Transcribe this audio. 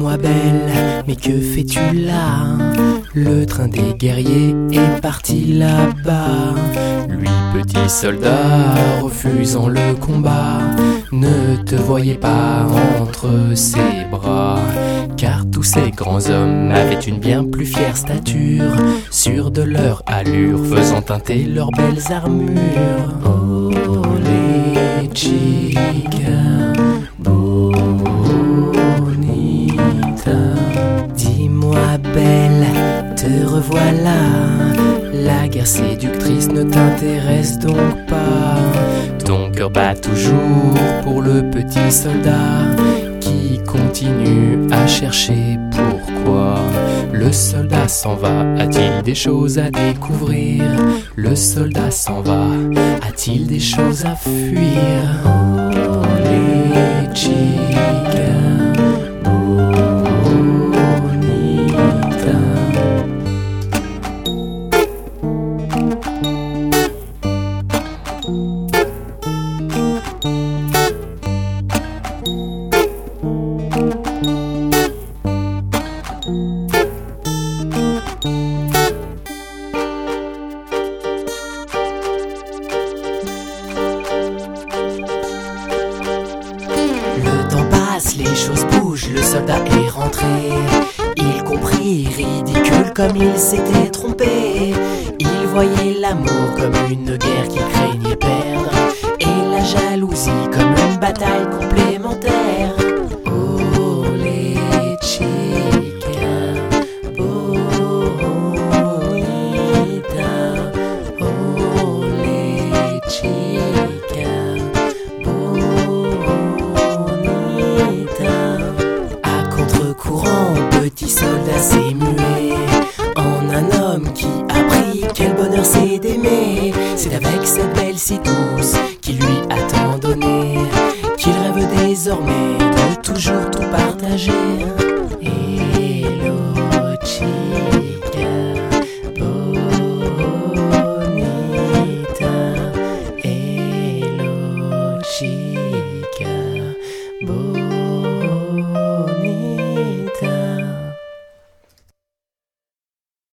Dis-moi belle, mais que fais-tu là? Le train des guerriers est parti là-bas. Lui, petit soldat, refusant le combat, ne te voyait pas entre ses bras, car tous ces grands hommes avaient une bien plus fière stature, sûrs de leur allure, faisant teinter leurs belles armures. Oh les chicas bonita, dis-moi belle, te revoilà. La guerre séductrice ne t'intéresse donc pas. Ton cœur bat toujours pour le petit soldat qui continue à chercher pourquoi. Le soldat s'en va, a-t-il des choses à découvrir? Le soldat s'en va, a-t-il des choses à fuir? Oh les chicas bonita. Les choses bougent, le soldat est rentré. Il comprit, ridicule comme il s'était trompé. Il voyait l'amour comme une guerre qu'il craignait perdre, et la jalousie comme une bataille complémentaire. Oh les chicas bonita, oh les chicas bonita. À contre-courant, petit soldat s'est mué en un homme qui apprit quel bonheur c'est d'aimer. C'est avec cette belle si douce qui lui a tant donné qu'il rêve désormais de toujours tout partager.